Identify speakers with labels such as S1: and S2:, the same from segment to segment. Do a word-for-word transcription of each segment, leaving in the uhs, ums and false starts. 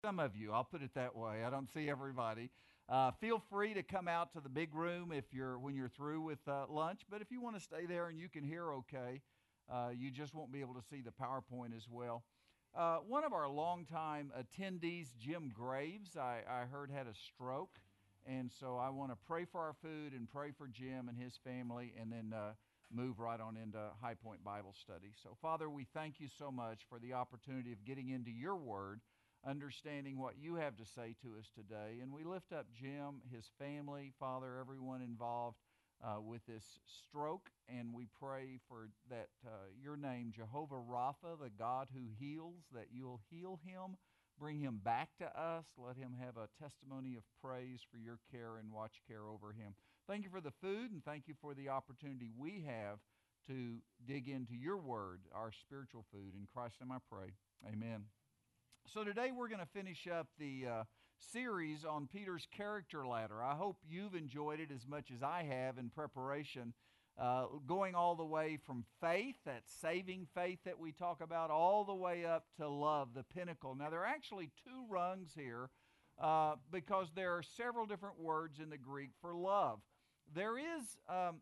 S1: some of you. I'll put it that way. I don't see everybody. Uh, feel free to come out to the big room if you're when you're through with uh, lunch. But if you want to stay there and you can hear okay, uh, you just won't be able to see the PowerPoint as well. Uh, one of our longtime attendees, Jim Graves, I, I heard had a stroke. And so I want to pray for our food and pray for Jim and his family, and then uh, move right on into High Point Bible Study. So, Father, we thank you so much for the opportunity of getting into your word, understanding what you have to say to us today. And we lift up Jim, his family, Father, everyone involved uh, with this stroke. And we pray for that uh, your name, Jehovah Rapha, the God who heals, that you'll heal him, bring him back to us. Let him have a testimony of praise for your care and watch care over him. Thank you for the food, and thank you for the opportunity we have to dig into your word, our spiritual food. In Christ's name I pray. Amen. So today we're going to finish up the uh, series on Peter's character ladder. I hope you've enjoyed it as much as I have in preparation, uh, going all the way from faith, that saving faith that we talk about, all the way up to love, the pinnacle. Now there are actually two rungs here uh, because there are several different words in the Greek for love. There is, um,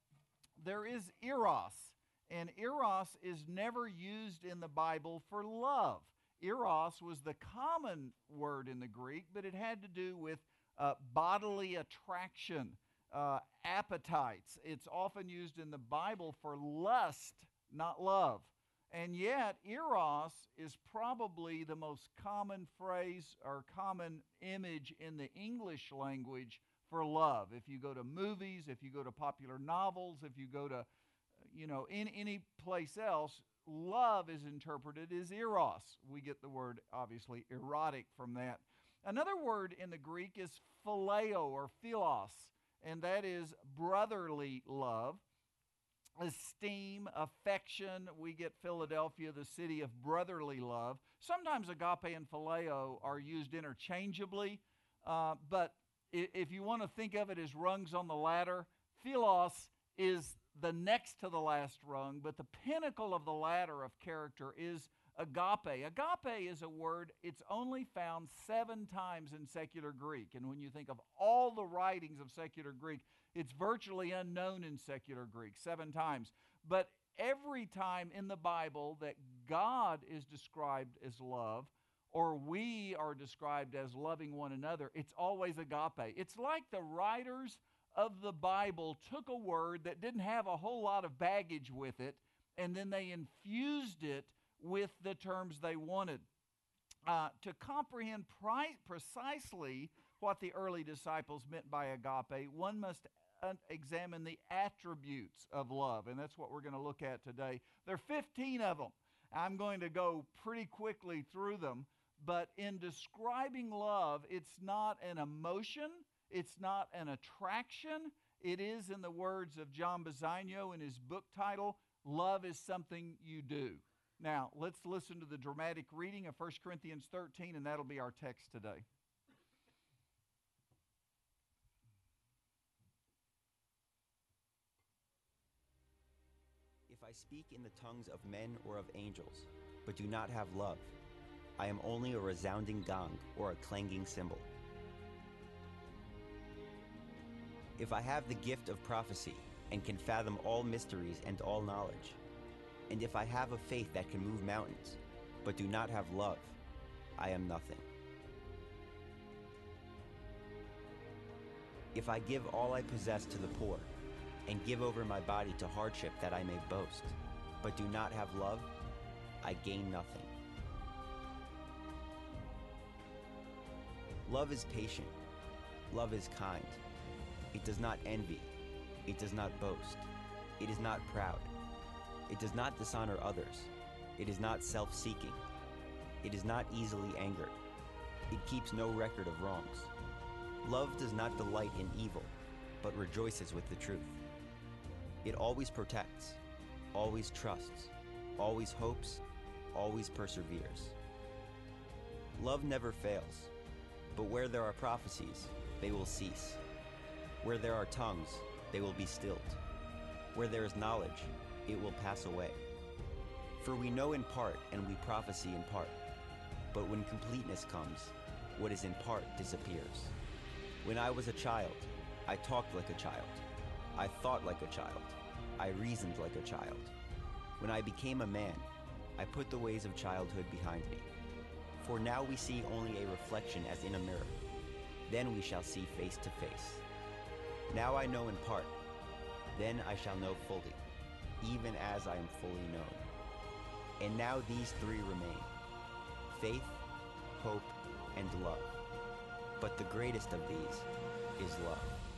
S1: there is eros, and eros is never used in the Bible for love. Eros was the common word in the Greek, but it had to do with uh, bodily attraction, uh, appetites. It's often used in the Bible for lust, not love. And yet, eros is probably the most common phrase or common image in the English language for love. If you go to movies, if you go to popular novels, if you go to, you know, in any place else, love is interpreted as eros. We get the word, obviously, erotic from that. Another word in the Greek is phileo or philos, and that is brotherly love, esteem, affection. We get Philadelphia, the city of brotherly love. Sometimes agape and phileo are used interchangeably, uh, but if you want to think of it as rungs on the ladder, philos is the next to the last rung, but the pinnacle of the ladder of character is agape. Agape is a word, it's only found seven times in secular Greek. And when you think of all the writings of secular Greek, it's virtually unknown in secular Greek, seven times. But every time in the Bible that God is described as love, or we are described as loving one another, it's always agape. It's like the writers of the Bible took a word that didn't have a whole lot of baggage with it, and then they infused it with the terms they wanted. Uh, to comprehend pri- precisely what the early disciples meant by agape, one must un- examine the attributes of love, and that's what we're going to look at today. There are fifteen of them. I'm going to go pretty quickly through them, but in describing love, it's not an emotion, it's not an attraction. It is, in the words of John Bazzano in his book title, love is something you do. Now, let's listen to the dramatic reading of First Corinthians thirteen, and that'll be our text today.
S2: If I speak in the tongues of men or of angels, but do not have love, I am only a resounding gong or a clanging cymbal. If I have the gift of prophecy and can fathom all mysteries and all knowledge, and if I have a faith that can move mountains, but do not have love, I am nothing. If I give all I possess to the poor, and give over my body to hardship that I may boast, but do not have love, I gain nothing. Love is patient. Love is kind. It does not envy. It does not boast. It is not proud. It does not dishonor others. It is not self-seeking. It is not easily angered. It keeps no record of wrongs. Love does not delight in evil, but rejoices with the truth. It always protects, always trusts, always hopes, always perseveres. Love never fails, but where there are prophecies, they will cease. Where there are tongues, they will be stilled. Where there is knowledge, it will pass away. For we know in part and we prophesy in part. But when completeness comes, what is in part disappears. When I was a child, I talked like a child. I thought like a child. I reasoned like a child. When I became a man, I put the ways of childhood behind me. For now we see only a reflection as in a mirror. Then we shall see face to face. Now I know in part. Then I shall know fully, even as I am fully known. And now these three remain: faith, hope, and love. But the greatest of these is love.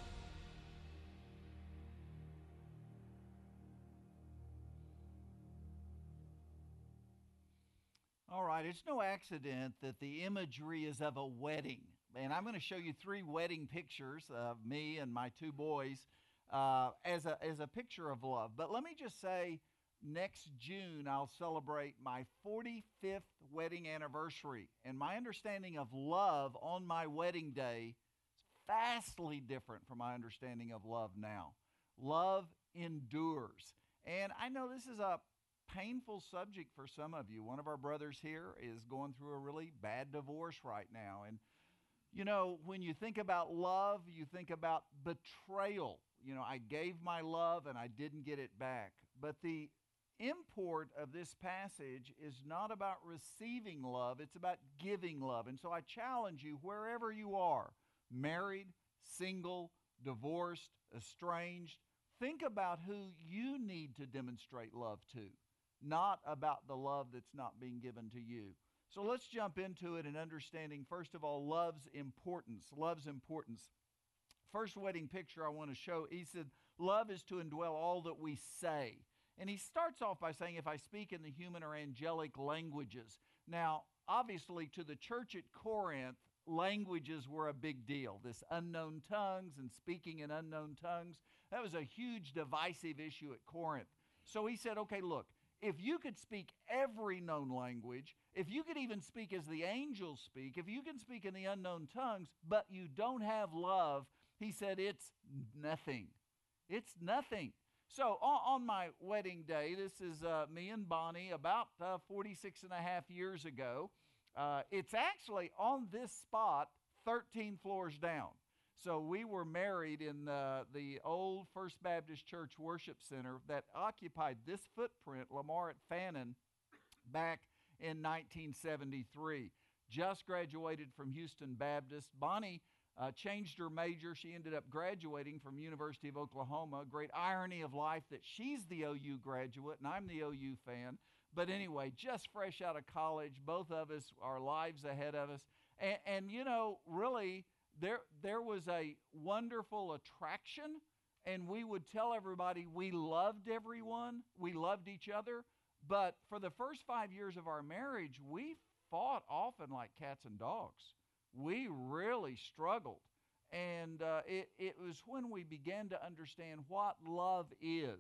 S1: All right, it's no accident that the imagery is of a wedding. And I'm going to show you three wedding pictures of me and my two boys uh, as, a, as a picture of love. But let me just say, next June, I'll celebrate my forty-fifth wedding anniversary. And my understanding of love on my wedding day is vastly different from my understanding of love now. Love endures. And I know this is a painful subject for some of you. One of our brothers here is going through a really bad divorce right now. And, you know, when you think about love, you think about betrayal. You know, I gave my love and I didn't get it back. But the import of this passage is not about receiving love, it's about giving love. And so I challenge you, wherever you are, married, single, divorced, estranged, think about who you need to demonstrate love to, not about the love that's not being given to you. So let's jump into it and understanding, first of all, love's importance. Love's importance. First wedding picture I want to show, he said, love is to indwell all that we say. And he starts off by saying, if I speak in the human or angelic languages. Now, obviously, to the church at Corinth, languages were a big deal. This unknown tongues and speaking in unknown tongues, that was a huge divisive issue at Corinth. So he said, okay, look, if you could speak every known language, if you could even speak as the angels speak, if you can speak in the unknown tongues, but you don't have love, he said, it's nothing. It's nothing. So on, on my wedding day, this is uh, me and Bonnie about uh, forty-six and a half years ago. Uh, it's actually on this spot thirteen floors down. So we were married in uh, the old First Baptist Church Worship Center that occupied this footprint, Lamar at Fannin, back in nineteen seventy-three. Just graduated from Houston Baptist. Bonnie uh, changed her major. She ended up graduating from University of Oklahoma. Great irony of life that she's the O U graduate and I'm the O U fan. But anyway, just fresh out of college, both of us, our lives ahead of us. And, and you know, really, there, there was a wonderful attraction, and we would tell everybody we loved everyone, we loved each other. But for the first five years of our marriage, we fought often like cats and dogs. We really struggled. And uh, it, it was when we began to understand what love is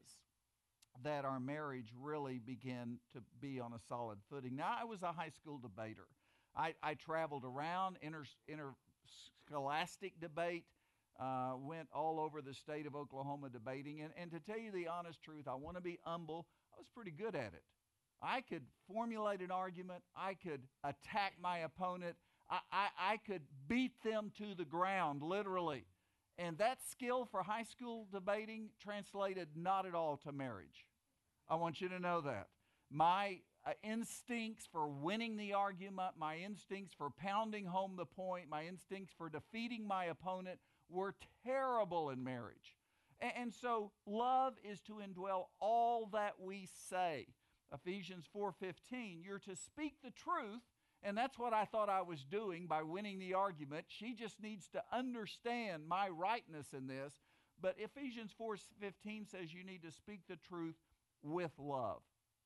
S1: that our marriage really began to be on a solid footing. Now, I was a high school debater. I, I traveled around, inter, interscholastic debate, uh, went all over the state of Oklahoma debating. And, and to tell you the honest truth, I want to be humble, I was pretty good at it. I could formulate an argument. I could attack my opponent. I, I, I could beat them to the ground, literally. And that skill for high school debating translated not at all to marriage. I want you to know that. My uh, instincts for winning the argument, my instincts for pounding home the point, my instincts for defeating my opponent were terrible in marriage. And, and so love is to indwell all that we say. Ephesians four fifteen, you're to speak the truth. And that's what I thought I was doing by winning the argument. She just needs to understand my rightness in this. But Ephesians four fifteen says you need to speak the truth with love.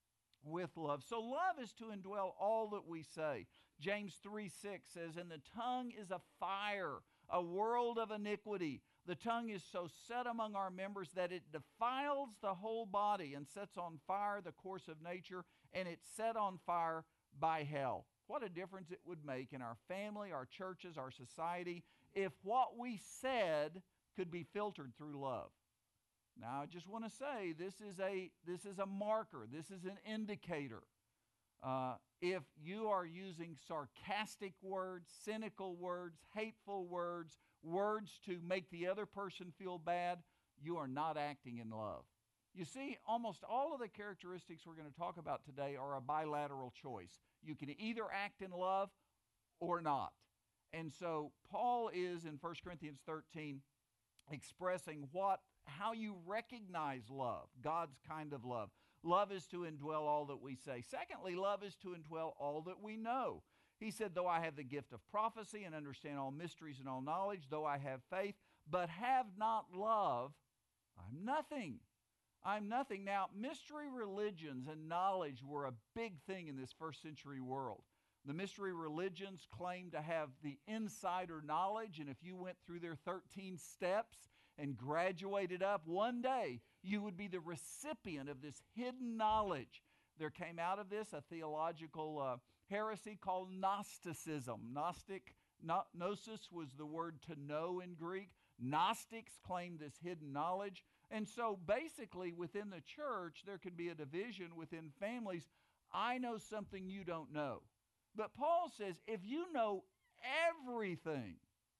S1: With love. So love is to indwell all that we say. James three six says, and the tongue is a fire, a world of iniquity. The tongue is so set among our members that it defiles the whole body and sets on fire the course of nature, and it's set on fire by hell. What a difference it would make in our family, our churches, our society, if what we said could be filtered through love. Now, I just want to say this is a, this is a marker. This is an indicator. Uh, if you are using sarcastic words, cynical words, hateful words, words to make the other person feel bad, you are not acting in love. You see, almost all of the characteristics we're going to talk about today are a bilateral choice. You can either act in love or not. And so Paul is in First Corinthians thirteen expressing what how you recognize love, God's kind of love. Love is to indwell all that we say. Secondly, love is to indwell all that we know. He said, though I have the gift of prophecy and understand all mysteries and all knowledge, though I have faith, but have not love, I'm nothing. I'm nothing. Now, mystery religions and knowledge were a big thing in this first century world. The mystery religions claimed to have the insider knowledge, and if you went through their thirteen steps and graduated up, one day you would be the recipient of this hidden knowledge. There came out of this a theological uh, heresy called Gnosticism. Gnostic, no, gnosis was the word to know in Greek. Gnostics claimed this hidden knowledge. And so basically within the church, there could be a division within families. I know something you don't know. But Paul says, if you know everything,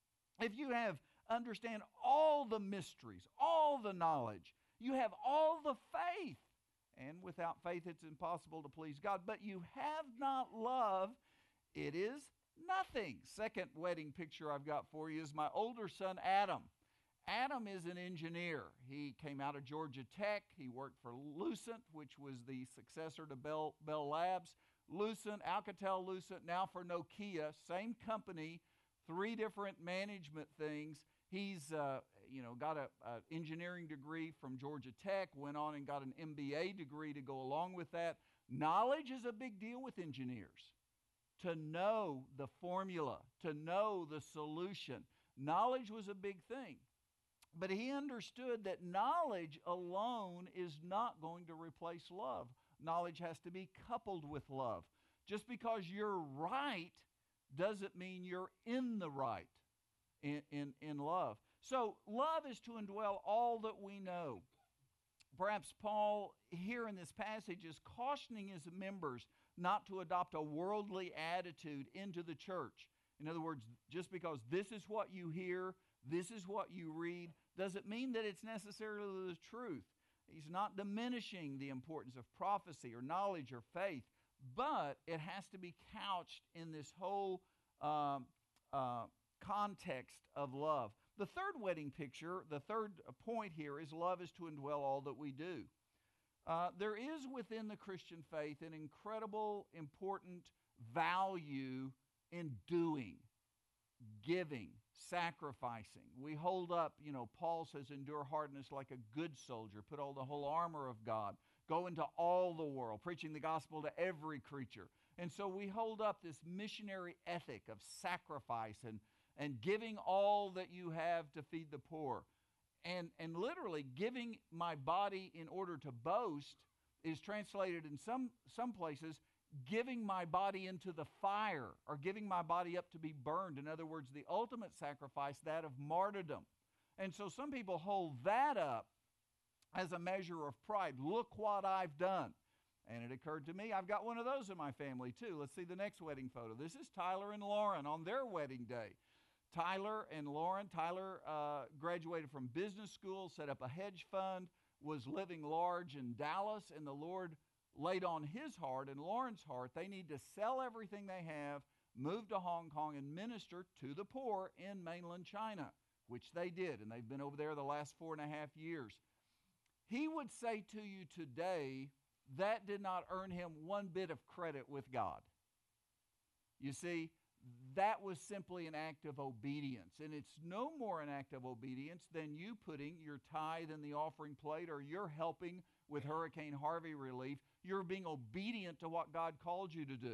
S1: if you have understand all the mysteries, all the knowledge, you have all the faith, and without faith it's impossible to please God, but you have not love, it is nothing. Second wedding picture I've got for you is my older son, Adam. Adam is an engineer. He came out of Georgia Tech. He worked for Lucent, which was the successor to Bell, Bell Labs. Lucent, Alcatel-Lucent, now for Nokia, same company, three different management things. He's, uh, you know, got an engineering degree from Georgia Tech, went on and got an M B A degree to go along with that. Knowledge is a big deal with engineers. To know the formula, to know the solution. Knowledge was a big thing. But he understood that knowledge alone is not going to replace love. Knowledge has to be coupled with love. Just because you're right doesn't mean you're in the right in, in, in love. So love is to indwell all that we know. Perhaps Paul here in this passage is cautioning his members not to adopt a worldly attitude into the church. In other words, just because this is what you hear, this is what you read, doesn't mean that it's necessarily the truth. He's not diminishing the importance of prophecy or knowledge or faith, but it has to be couched in this whole um, uh, context of love. The third wedding picture, the third point here is love is to indwell all that we do. Uh, there is within the Christian faith an incredible, important value in doing, giving, sacrificing. We hold up, you know, Paul says, endure hardness like a good soldier. Put on the whole armor of God. Go into all the world, preaching the gospel to every creature. And so we hold up this missionary ethic of sacrifice and, and giving all that you have to feed the poor. And, and literally giving my body in order to boast is translated in some, some places, giving my body into the fire or giving my body up to be burned. In other words, the ultimate sacrifice, that of martyrdom. And so some people hold that up as a measure of pride. Look what I've done. And it occurred to me, I've got one of those in my family too. Let's see the next wedding photo. This is Tyler and Lauren on their wedding day. Tyler and Lauren, Tyler uh, graduated from business school, set up a hedge fund, was living large in Dallas, and the Lord laid on his heart and Lauren's heart, they need to sell everything they have, move to Hong Kong, and minister to the poor in mainland China, which they did, and they've been over there the last four and a half years. He would say to you today, that did not earn him one bit of credit with God. You see, that was simply an act of obedience, and it's no more an act of obedience than you putting your tithe in the offering plate or you're helping with Hurricane Harvey relief. You're being obedient to what God called you to do.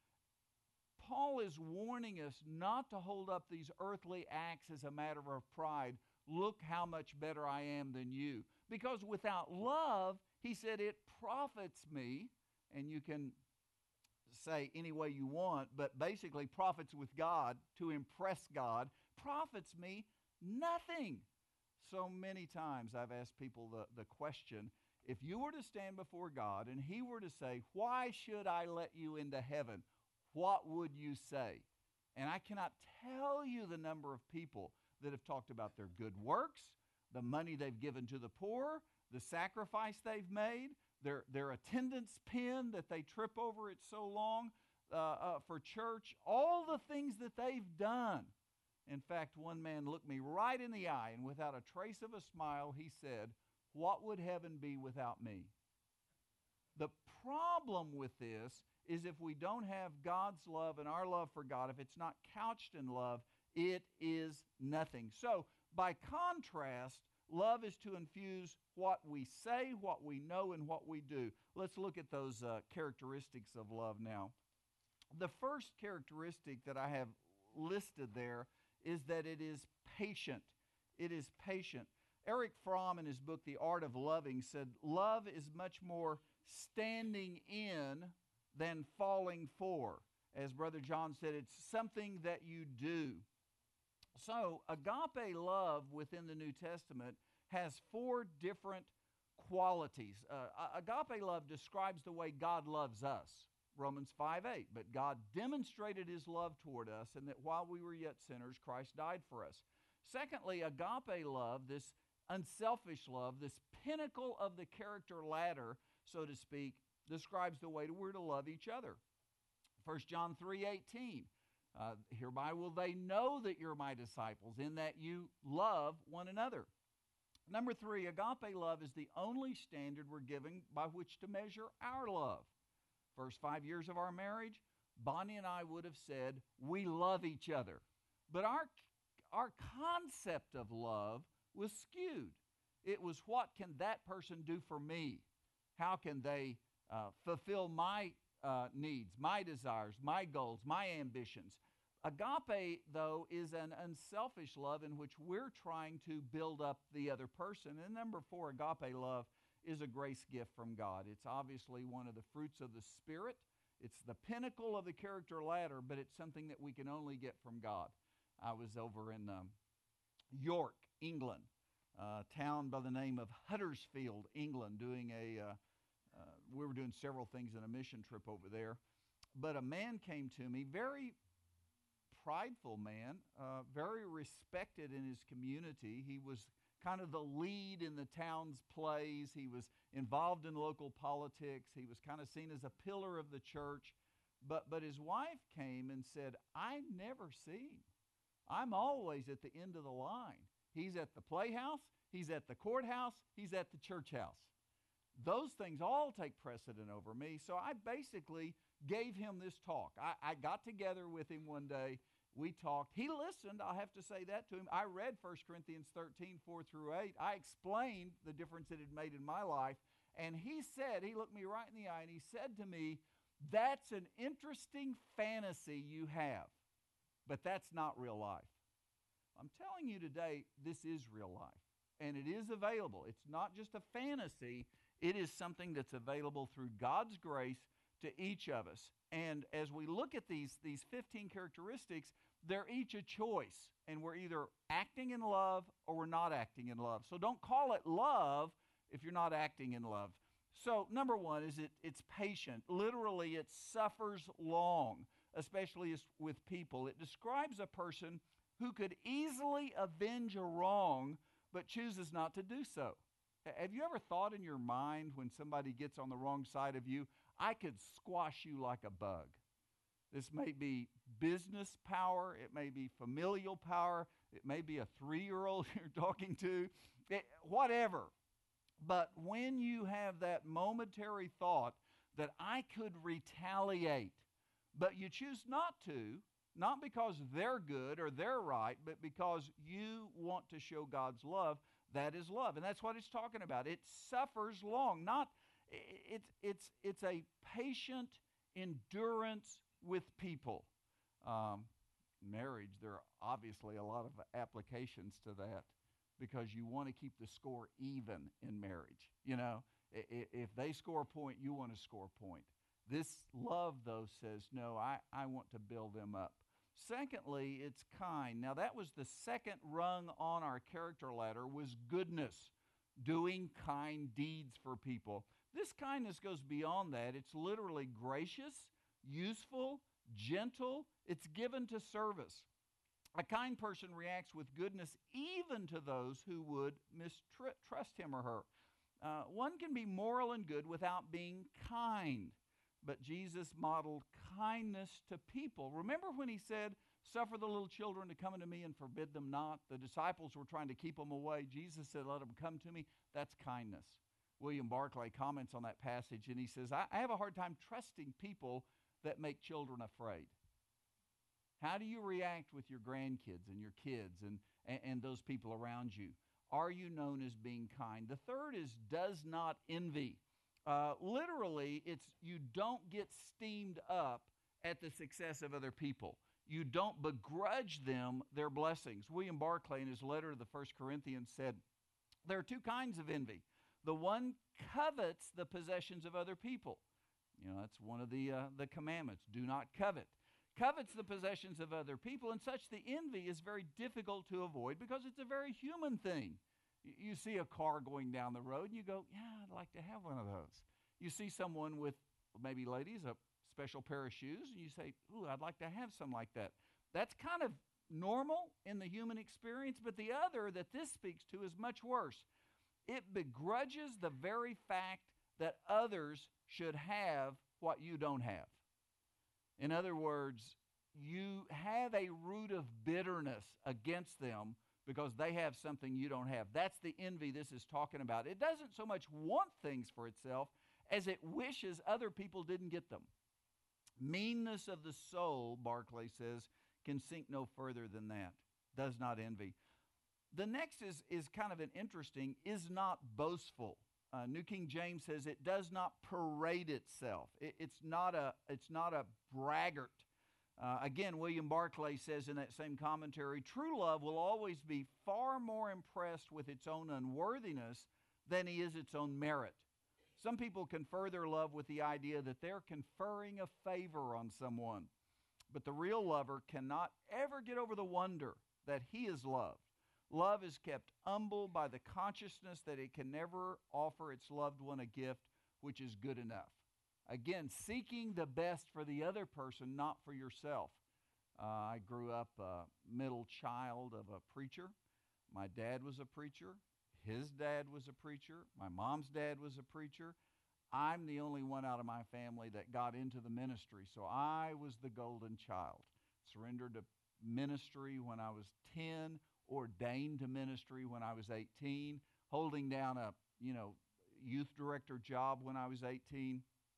S1: Paul is warning us not to hold up these earthly acts as a matter of pride. Look how much better I am than you. Because without love, he said, it profits me, and you can say any way you want, but basically profits with God, to impress God, profits me nothing. So many times I've asked people the, the question, If you were to stand before God and he were to say, why should I let you into heaven? What would you say? And I cannot tell you the number of people that have talked about their good works, the money they've given to the poor, the sacrifice they've made, their, their attendance pin that they trip over it so long uh, uh, for church, all the things that they've done. In fact, one man looked me right in the eye, and without a trace of a smile, he said, what would heaven be without me? The problem with this is if we don't have God's love and our love for God, if it's not couched in love, it is nothing. So, by contrast, love is to infuse what we say, what we know, and what we do. Let's look at those uh, characteristics of love now. The first characteristic that I have listed there is that it is patient. It is patient. Eric Fromm, in his book, The Art of Loving, said, love is much more standing in than falling for. As Brother John said, it's something that you do. So, agape love within the New Testament has four different qualities. Uh, agape love describes the way God loves us. Romans five eight, but God demonstrated his love toward us, and that while we were yet sinners, Christ died for us. Secondly, agape love, this unselfish love, this pinnacle of the character ladder, so to speak, describes the way we're to love each other. First John three eighteen, uh, hereby will they know that you're my disciples, in that you love one another. Number three, agape love is the only standard we're given by which to measure our love. First five years of our marriage, Bonnie and I would have said, we love each other. But our, our concept of love was skewed. It was, what can that person do for me? How can they uh, fulfill my uh, needs, my desires, my goals, my ambitions? Agape, though, is an unselfish love in which we're trying to build up the other person. And number four, agape love is a grace gift from God. It's obviously one of the fruits of the Spirit. It's the pinnacle of the character ladder, but it's something that we can only get from God. I was over in um, York, England, a town by the name of Huddersfield, England, doing a, uh, uh, we were doing several things in a mission trip over there. But a man came to me, very prideful man, uh, very respected in his community. He was kind of the lead in the town's plays. He was involved in local politics. He was kind of seen as a pillar of the church. But, but his wife came and said, I never see him. I'm always at the end of the line. He's at the playhouse, he's at the courthouse, he's at the church house. Those things all take precedent over me. So I basically gave him this talk. I, I got together with him one day. We talked. He listened. I'll have to say that to him. I read First Corinthians thirteen, four through eight. I explained the difference it had made in my life. And he said, he looked me right in the eye and he said to me, that's an interesting fantasy you have, but that's not real life. I'm telling you today, this is real life. And it is available. It's not just a fantasy. It is something that's available through God's grace to each of us. And as we look at these, these fifteen characteristics, they're each a choice. And we're either acting in love or we're not acting in love. So don't call it love if you're not acting in love. So number one is it, it's patient. Literally, it suffers long, especially with people. It describes a person who could easily avenge a wrong but chooses not to do so. Have you ever thought in your mind when somebody gets on the wrong side of you, I could squash you like a bug? This may be business power. It may be familial power. It may be a three-year-old you're talking to, it, whatever. But when you have that momentary thought that I could retaliate, but you choose not to, not because they're good or they're right, but because you want to show God's love, that is love. And that's what it's talking about. It suffers long. Not, it's, it's, it's a patient endurance with people. Um, marriage, there are obviously a lot of applications to that because you want to keep the score even in marriage. You know, if they score a point, you want to score a point. This love, though, says, no, I, I want to build them up. Secondly, it's kind. Now, that was the second rung on our character ladder, was goodness. doing kind deeds for people. This kindness goes beyond that. It's literally gracious, useful, gentle. It's given to service. A kind person reacts with goodness even to those who would mistrust him or her. Uh, one can be moral and good without being kind, but Jesus modeled kindness to people. Remember when he said, "Suffer the little children to come unto me and forbid them not"? The disciples were trying to keep them away. Jesus said, "Let them come to me." That's kindness. William Barclay comments on that passage, and he says, I, I have a hard time trusting people that make children afraid. How do you react with your grandkids and your kids and, and, and those people around you? Are you known as being kind? The third is does not envy. Uh, literally, it's you don't get steamed up at the success of other people. You don't begrudge them their blessings. William Barclay, in his letter to the First Corinthians, said, there are two kinds of envy. The one covets the possessions of other people. You know, that's one of the, uh, the commandments. Do not covet. Covets the possessions of other people, and such the envy is very difficult to avoid because it's a very human thing. You see a car going down the road, and you go, yeah, I'd like to have one of those. You see someone with, maybe ladies, a special pair of shoes, and you say, ooh, I'd like to have some like that. That's kind of normal in the human experience, but the other that this speaks to is much worse. It begrudges the very fact that others should have what you don't have. In other words, you have a root of bitterness against them because they have something you don't have. That's the envy this is talking about. It doesn't so much want things for itself as it wishes other people didn't get them. Meanness of the soul, Barclay says, can sink no further than that. Does not envy. The next is, is kind of an interesting, is not boastful. Uh, New King James says it does not parade itself. It, it's not a it's not a braggart. Uh, again, William Barclay says in that same commentary, true love will always be far more impressed with its own unworthiness than he is its own merit. Some people confer their love with the idea that they're conferring a favor on someone. But the real lover cannot ever get over the wonder that he is loved. Love is kept humble by the consciousness that it can never offer its loved one a gift which is good enough. Again, seeking the best for the other person, not for yourself. Uh, I grew up a middle child of a preacher. My dad was a preacher. His dad was a preacher. My mom's dad was a preacher. I'm the only one out of my family that got into the ministry, so I was the golden child. Surrendered to ministry when I was ten, ordained to ministry when I was eighteen, holding down a, you know, youth director job when I was eighteen.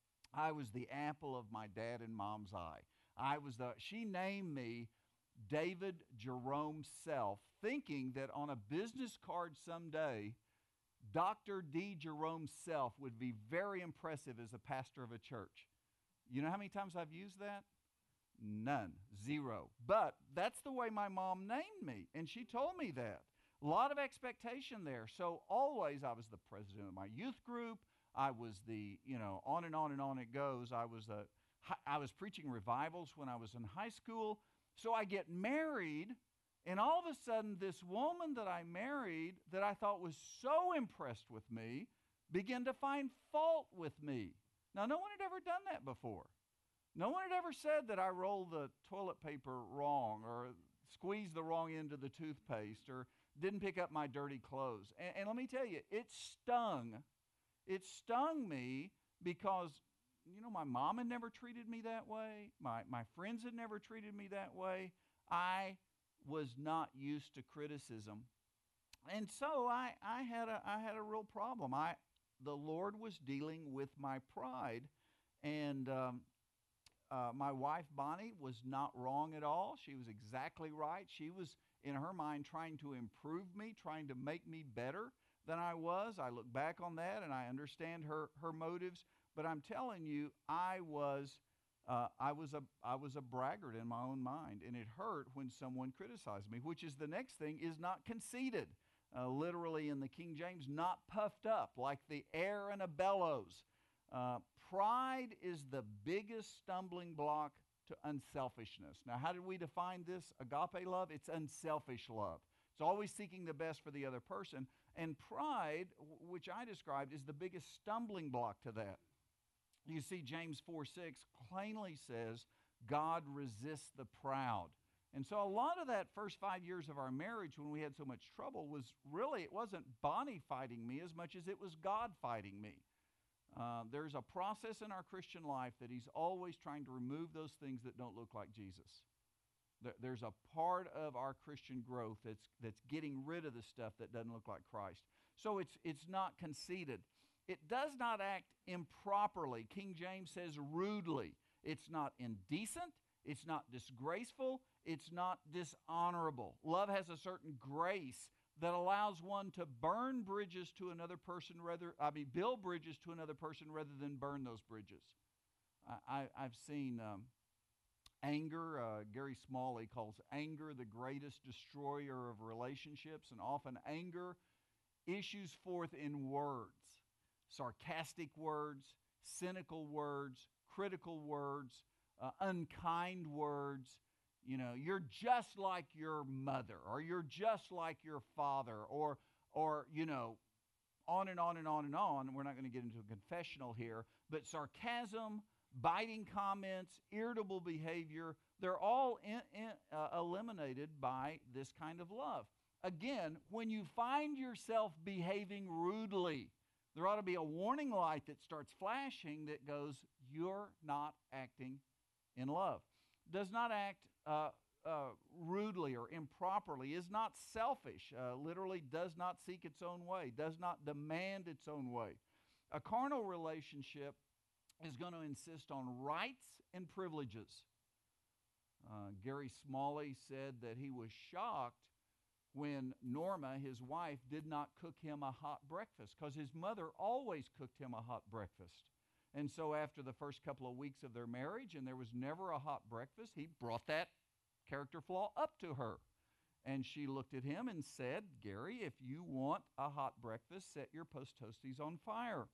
S1: I was the apple of my dad and mom's eye. I was the, she named me David Jerome Self, thinking that on a business card someday, Doctor D. Jerome Self would be very impressive as a pastor of a church. You know how many times I've used that? None. Zero. But that's the way my mom named me, and she told me that. A lot of expectation there. So always I was the president of my youth group. I was the, you know, on and on and on it goes. I was a, I was preaching revivals when I was in high school. So I get married, and all of a sudden this woman that I married that I thought was so impressed with me began to find fault with me. Now, no one had ever done that before. No one had ever said that I rolled the toilet paper wrong or squeezed the wrong end of the toothpaste or didn't pick up my dirty clothes. And, and let me tell you, it stung. It stung me because, you know, my mom had never treated me that way. My, my friends had never treated me that way. I was not used to criticism. And so I, I, had a, I had a real problem. I, the Lord was dealing with my pride. And um, uh, my wife, Bonnie, was not wrong at all. She was exactly right. She was, in her mind, trying to improve me, trying to make me better than I was. I look back on that and I understand her, her motives. But I'm telling you, I was uh, I was a I was a braggart in my own mind, and it hurt when someone criticized me. Which is the next thing is not conceited, uh, literally in the King James, not puffed up like the air in a bellows. Uh, pride is the biggest stumbling block to unselfishness. Now, how did we define this agape love? It's unselfish love. It's always seeking the best for the other person. And pride, w- which I described, is the biggest stumbling block to that. You see, James four six plainly says, God resists the proud. And so a lot of that first five years of our marriage when we had so much trouble was really, it wasn't Bonnie fighting me as much as it was God fighting me. Uh, there's a process in our Christian life that he's always trying to remove those things that don't look like Jesus. There, there's a part of our Christian growth that's, that's getting rid of the stuff that doesn't look like Christ. So it's, it's not conceited. It does not act improperly. King James says rudely. It's not indecent. It's not disgraceful. It's not dishonorable. Love has a certain grace that allows one to burn bridges to another person rather, I mean, build bridges to another person rather than burn those bridges. I, I, I've seen um, anger, uh, Gary Smalley calls anger the greatest destroyer of relationships, and often anger issues forth in words, sarcastic words, cynical words, critical words, uh, unkind words. You know, you're just like your mother, or you're just like your father, or, or you know, on and on and on and on. We're not going to get into a confessional here, but sarcasm, biting comments, irritable behavior, they're all in, in, uh, eliminated by this kind of love. Again, when you find yourself behaving rudely, there ought to be a warning light that starts flashing that goes, you're not acting in love. Does not act uh, uh, rudely or improperly, is not selfish, uh, literally does not seek its own way, does not demand its own way. A carnal relationship is going to insist on rights and privileges. Uh, Gary Smalley said that he was shocked when Norma, his wife, did not cook him a hot breakfast because his mother always cooked him a hot breakfast. And so after the first couple of weeks of their marriage and there was never a hot breakfast, he brought that character flaw up to her. And she looked at him and said, Gary, if you want a hot breakfast, set your post toasties on fire.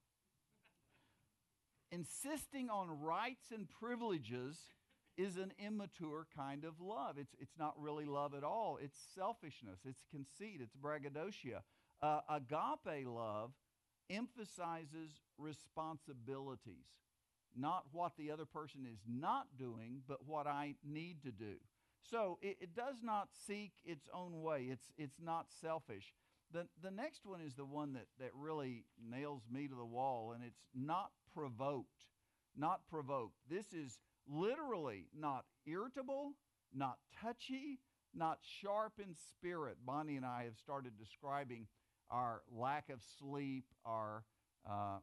S1: Insisting on rights and privileges is an immature kind of love. It's, it's not really love at all. It's selfishness. It's conceit. It's braggadocio. Uh, agape love emphasizes responsibilities, not what the other person is not doing, but what I need to do. So it, it does not seek its own way. It's, it's not selfish. The, the next one is the one that, that really nails me to the wall, and it's not provoked. Not provoked. This is literally not irritable, not touchy, not sharp in spirit. Bonnie and I have started describing our lack of sleep, our uh,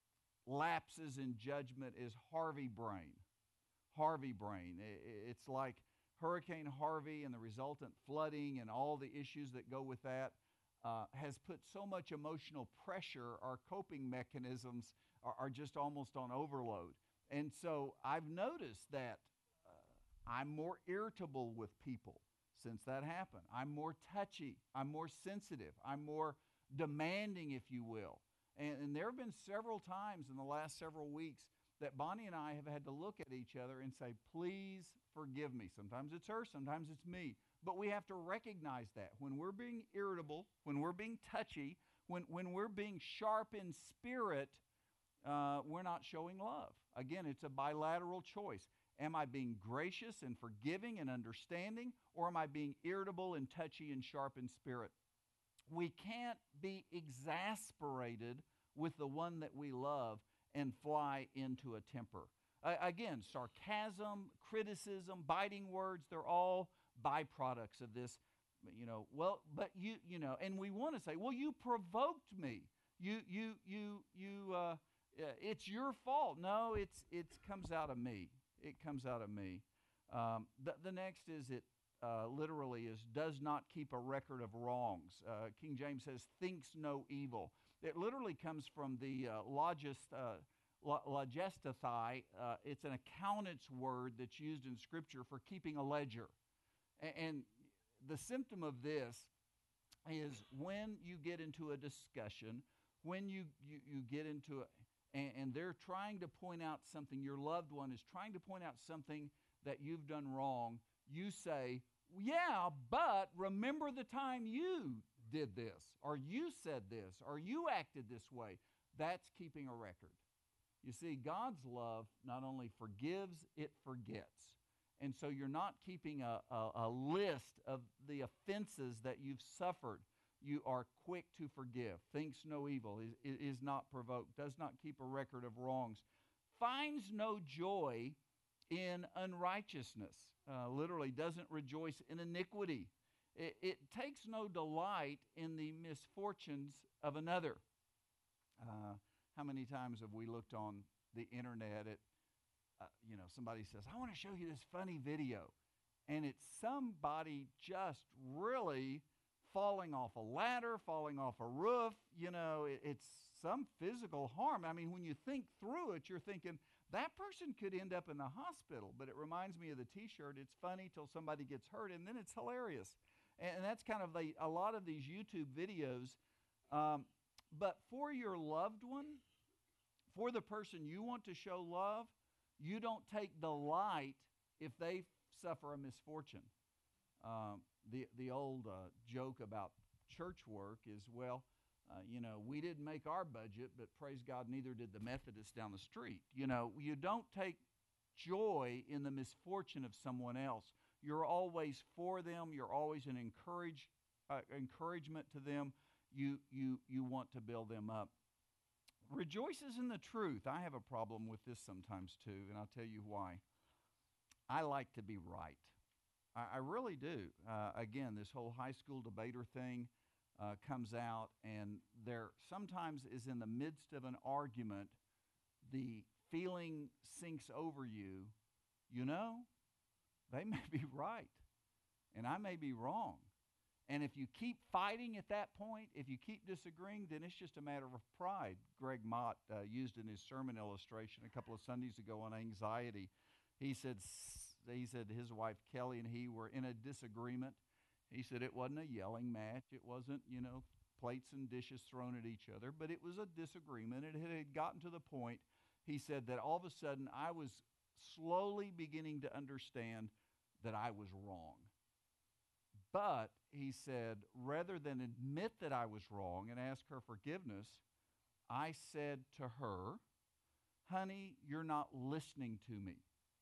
S1: lapses in judgment is Harvey brain. Harvey brain. It's like Hurricane Harvey and the resultant flooding and all the issues that go with that uh, has put so much emotional pressure. Our coping mechanisms are, are just almost on overload. And so I've noticed that uh, I'm more irritable with people since that happened. I'm more touchy. I'm more sensitive. I'm more demanding, if you will. And, and there have been several times in the last several weeks that Bonnie and I have had to look at each other and say, please forgive me. Sometimes it's her, sometimes it's me. But we have to recognize that. When we're being irritable, when we're being touchy, when, when we're being sharp in spirit, uh, we're not showing love. Again, it's a bilateral choice. Am I being gracious and forgiving and understanding, or am I being irritable and touchy and sharp in spirit? We can't be exasperated with the one that we love and fly into a temper. Uh, again, sarcasm, criticism, biting words, they're all byproducts of this, you know, well, but you, you know, and we want to say, well, you provoked me. You, you, you, you, uh, it's your fault. No, it's, it comes out of me. It comes out of me. Um, the, the next is it uh, literally is does not keep a record of wrongs. Uh, King James says thinks no evil. It literally comes from the uh, logist, uh, logestathai. Uh, it's an accountant's word that's used in Scripture for keeping a ledger. And, and the symptom of this is when you get into a discussion, when you, you, you get into a, and, and they're trying to point out something, your loved one is trying to point out something that you've done wrong, you say, Yeah, but remember the time you did this, or you said this, or you acted this way. That's keeping a record. You see, God's love not only forgives, it forgets. And so you're not keeping a, a, a list of the offenses that you've suffered. You are quick to forgive, thinks no evil, is, is not provoked, does not keep a record of wrongs, finds no joy in unrighteousness, uh, literally doesn't rejoice in iniquity. It, it takes no delight in the misfortunes of another. Uh, how many times have we looked on the internet at, uh, you know, somebody says, I want to show you this funny video. And it's somebody just really falling off a ladder, falling off a roof. You know, it, it's some physical harm. I mean, when you think through it, you're thinking, that person could end up in the hospital. But it reminds me of the T-shirt, it's funny till somebody gets hurt, and then it's hilarious. And, and that's kind of the, a lot of these YouTube videos. Um, but for your loved one, for the person you want to show love, you don't take delight if they suffer a misfortune. Um, the, the old uh, joke about church work is, well, Uh, you know, we didn't make our budget, but praise God, neither did the Methodists down the street. You know, you don't take joy in the misfortune of someone else. You're always for them. You're always an encourage, uh, encouragement to them. You, you, you want to build them up. Rejoices in the truth. I have a problem with this sometimes too, and I'll tell you why. I like to be right. I, I really do. Uh, again, this whole high school debater thing, Uh, comes out, and there sometimes is in the midst of an argument, the feeling sinks over you, you know, they may be right, and I may be wrong. And if you keep fighting at that point, if you keep disagreeing, then it's just a matter of pride. Greg Mott uh, used in his sermon illustration a couple of Sundays ago on anxiety. He said, he said his wife Kelly and he were in a disagreement. He said it wasn't a yelling match. It wasn't, you know, plates and dishes thrown at each other, but it was a disagreement. It had gotten to the point, he said, that all of a sudden I was slowly beginning to understand that I was wrong. But, he said, rather than admit that I was wrong and ask her forgiveness, I said to her, honey, you're not listening to me,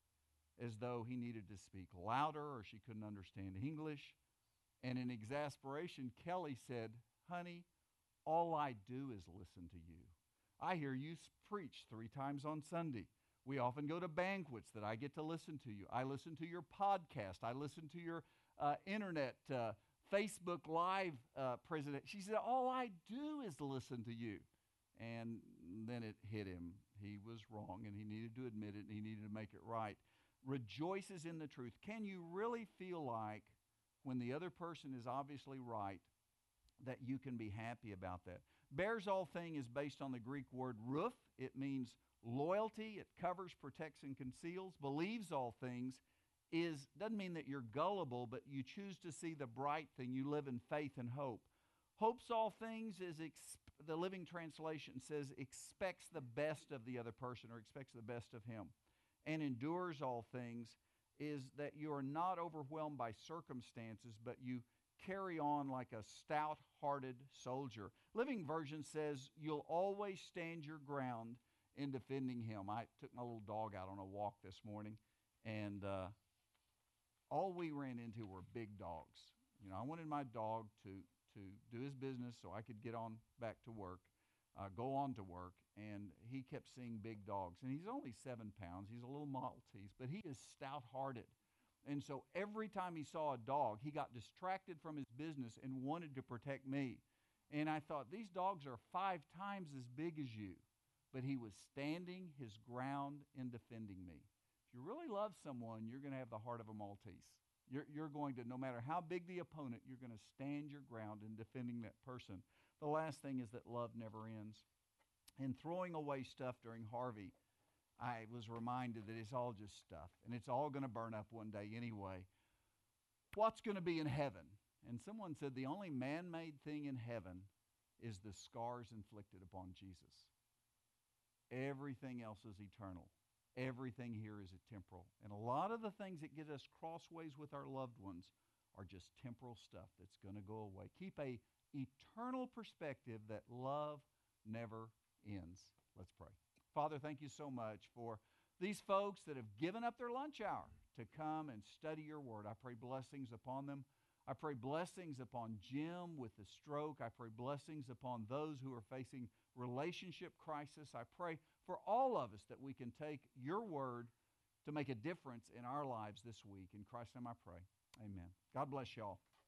S1: as though he needed to speak louder or she couldn't understand English. And in exasperation, Kelly said, honey, all I do is listen to you. I hear you preach three times on Sunday. We often go to banquets that I get to listen to you. I listen to your podcast. I listen to your uh, internet, uh, Facebook Live uh, president. She said, all I do is listen to you. And then it hit him. He was wrong, and he needed to admit it, and he needed to make it right. Rejoices in the truth. Can you really feel like, when the other person is obviously right, that you can be happy about that? Bears all thing is based on the Greek word roof. It means loyalty. It covers, protects, and conceals. Believes all things is doesn't mean that you're gullible, but you choose to see the bright thing. You live in faith and hope. Hopes all things is, exp- the Living Translation says, expects the best of the other person, or expects the best of him. And endures all things is that you are not overwhelmed by circumstances, but you carry on like a stout-hearted soldier. Living Version says you'll always stand your ground in defending him. I took my little dog out on a walk this morning, and uh, all we ran into were big dogs. You know, I wanted my dog to, to do his business so I could get on back to work, uh, go on to work, and he kept seeing big dogs. And he's only seven pounds. He's a little Maltese, but he is stout-hearted. And so every time he saw a dog, he got distracted from his business and wanted to protect me. And I thought, these dogs are five times as big as you. But he was standing his ground in defending me. If you really love someone, you're going to have the heart of a Maltese. You're, you're going to, no matter how big the opponent, you're going to stand your ground in defending that person. The last thing is that love never ends. In throwing away stuff during Harvey, I was reminded that it's all just stuff, and it's all going to burn up one day anyway. What's going to be in heaven? And someone said the only man-made thing in heaven is the scars inflicted upon Jesus. Everything else is eternal. Everything here is temporal. And a lot of the things that get us crossways with our loved ones are just temporal stuff that's going to go away. Keep a eternal perspective that love never ends. Let's pray. Father, thank you so much for these folks that have given up their lunch hour to come and study your word. I pray blessings upon them. I pray blessings upon Jim with the stroke. I pray blessings upon those who are facing relationship crisis. I pray for all of us that we can take your word to make a difference in our lives this week. In Christ's name I pray. Amen. God bless y'all.